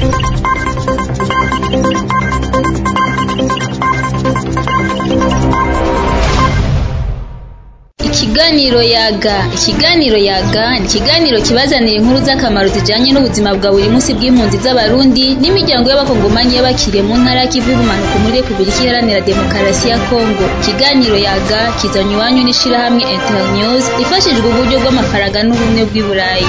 Ikiganiro yaga ni ikiganiro kibazanira inkuru z'akamaro zijanye n'ubuzima bwa buri munsi bw'impunzi z'abarundi n'imiryango y'abakongomani y'abakiriye mu ntara y'ikivu y'ubumanuko muri Repubulika Iharanira Demokarasi ya Kongo. Ikiganiro yaga kizanywe iwanyu n'ishirahamwe Internews rifashijwe uburyo bw'amafaranga n'ubumwe bw'i Burayi.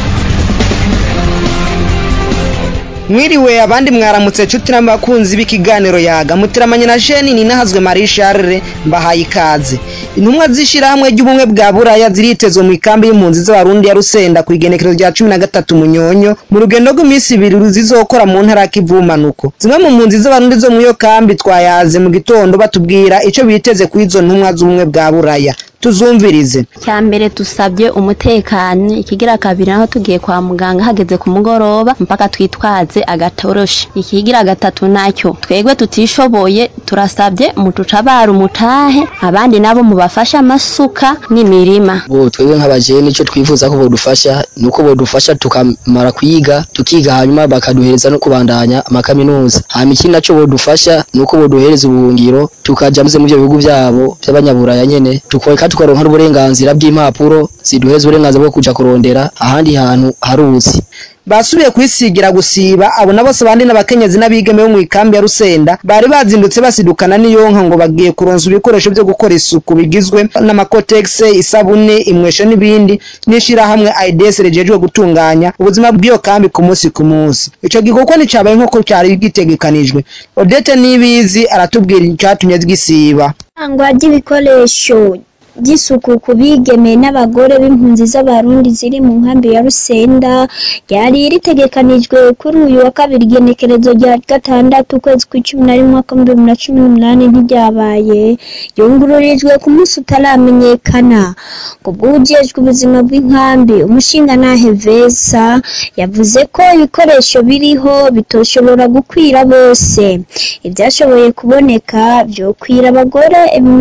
Mwiriwe abandi mwaramutse cuti n'abakunzi b'ikiganiro yaga mutiramanye na Jeni Ninahazwe Marie Charles mbahaye ikaze. Intumwa z'ishirahamwe ry'ubumwe bwa Buraya ziritezwe mu ikambi y'impunzi z'abarundi ya Rusenda ku igenekerezo rya 13 Munyonyo mu rugendo rw'imisi 2 zizokora mu ntara y'Ikivumanuko. Zimwe mu mpunzi z'abarundi zo mu yo kambi twayaze mu gitondo batubwira ico biteze ku izo ntumwa z'ubumwe bwa Buraya. Tuzumvirize. Cyambere tusabye umutekano, ikigira kabiri naho tugiye kwa muganga hageze ku mugoroba mpaka twitwaze agatoroshi. Ikigira gatatu nacyo twegwe tutishoboye turasabye mutucabara umutahe abandi nabo mubafasha amasuka n'imirima. Twebwe nk'abajene ico twifuza ko bodufasha nuko bodufasha tukamara kwiga tukiga hanyuma bakaduhereza no kubandanya amakaminuza. Hama ikindi naco bodufasha nuko boduhereza ubuhungiro tukaja mu byo bihugu byabo by'abanyaburaya nyene tukoeka tukaronka uburenganzira bw'impapuro ziduheza uburenganzira bwo kuja kurondera ahandi hantu haruzi. Basubiye kwisigira gusiba abo nabose bandi n'abakenyezi n'abigeme bo mu ikambi ya Rusenda bari bazindutse basidukana n'iyonka ngo bagiye kuronsa ibikoresho byo gukora isuku bigizwe n'amakotex, isabune, imwesho n'ibindi n'ishirahamwe AIDS rejejwe gutunganya ubuzima bw'iyo kambi ku munsi ku munsi. Ico gikorwa ni cabaye nk'uko cyari gitegekanijwe. Odette Nibizi aratubwira icyatumye zigisiba. Angwa ry'ibikoresho by'isuku kubigeme n'abagore b'impunzi z'abarundi ziri mu nkambi ya Rusenda ryari ritegekanijwe kuri uyu wa kabiri igenekerezo rya 6 ukwezi kwa 11 mwaka 2018 ntiryabaye yungururijwe ku munsi utaramenyekana. Kubw'ujejwe ubuzima bw'inkambi umushingantahe Vesa yavuze ko ibikoresho biriho bitoshobora gukwira bose. Ibyashoboye kuboneka byo kwira abagore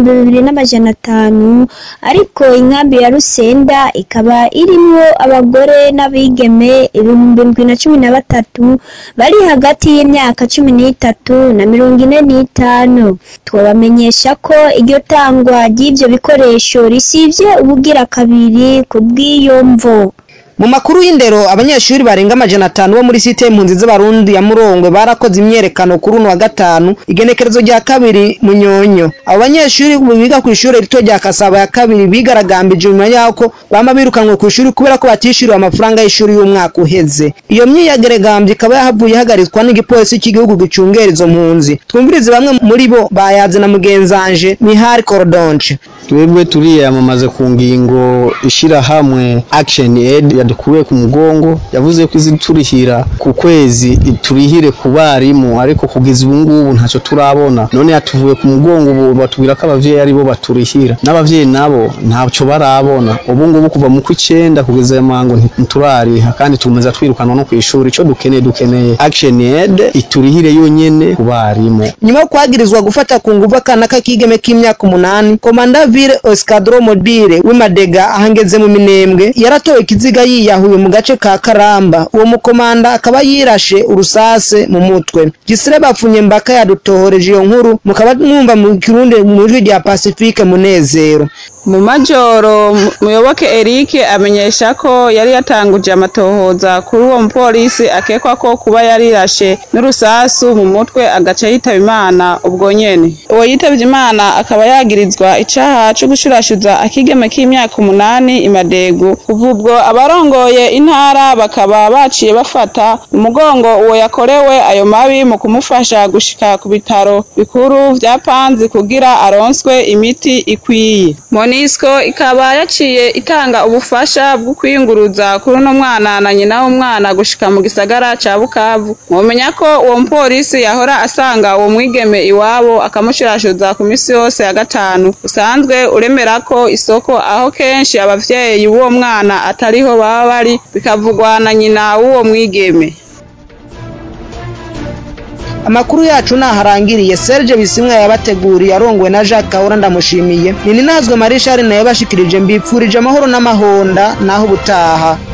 2500 ariko inkambi ya Rusenda ikaba irimo abagore n'abigeme 2013 bari hagati y'imyaka 13 na 45. Twabamenyesha ko iryo tangwa ry'ivyo bikoresho risivye ubugira kabiri kubw'iyo mvo. Mu makuru y'indero abanyeshuri barenga 500 bo muri site impunzi z'abarundi ya Murongwe barakoze imyerekano kuri uno wa gatanu igenekerezo rya 2 Munyonyo. Abo banyeshuri biga ku ishuri rito rya Kasaba ya 2 bigaragambije nyuma yako bama birukanwe ku ishuri kubera ko batishiriwe amafaranga y'ishuri y'umwaka uheze. Iyo myiyageregambye ikaba yahavuye hagarizwa n'igipolisi cy'igihugu gicungera izo mpunzi. Twumvirize bamwe muri bo bayaze na mugenzanje Mihari Cordonche. Twebwe turiyamamaze ku ngingo ishirahamwe Action Aid yadukuye ku mugongo yavuze ko iziturihira ku kwezi iturihire ku barimu ariko kugeza ubu ngubu ntacyo turabona. None yatuvuye ku mugongo ubu batubwira ko abavyeyi ari bo baturihira n'abavyeyi nabo ntacyo barabona. Ubu ngubu kuva mu kw'icenda kugeza mango ntiturariha kandi tumeza twirukanwa no kwishuri. Ico dukeneye Action Aid iturihire yonyene ku barimu. Nyuma yo kwagirizwa gufata ku nguvu akana k'ikigeme k'imyaka 8 komanda Ville Escadron Mobile w'Imadega ahangeze mu Minembwe yaratowe ikiziga yiyahuye mu gace ka Karamba. Uwo mukomanda akaba yirashe urusase mu mutwe. Gisire Bapfunye Mbaka yadutohoreje iyo nkuru mukaba mwumva mu Kirundi mu ijwi rya Pacifique Munezero. Mu majoro Muyoboke Eric amenyesha ko yari yatanguje amatohoza kuri uwo mupolisi akekwa ko kuba yarirashe n'urusasu mu mutwe agaca yitaba Imana ubwo nyene. Uwo yitavye Imana akaba yagirizwa icaha cyo gushurashuza akigeme k'imyaka 8 Imadegu. Kuva ubwo abarongoye intara bakaba baciye bafata umugongo uwo yakorewe ayo mabi mu kumufasha gushika ku bitaro bikuru vya Panzi kugira aronswe imiti ikwiye. Monisco ikaba yaciye itanga ubufasha bwo kwiyunguruza kuri no mwana na nyina w'umwana gushika mu gisagara ca Bukavu. Mwomenya ko uwo mupolisi yahora asanga uwo mwigeme iwabo akamushirashuza ku misi yose ya gatanu. Usanzwe uremera ko isoko aho kenshi abavyeyi b'uwo mwana atariho baba bari bikavugwa na nyina w'uwo mwigeme. Amakuru yacu naharangiriye. Serge Bisimwa yabateguriye arongwe na Jacques Kahora ndamushimiye. Ninahazwe Marie Charles naye bashikirije mbipfurije amahoro n'amahonda naho butaha.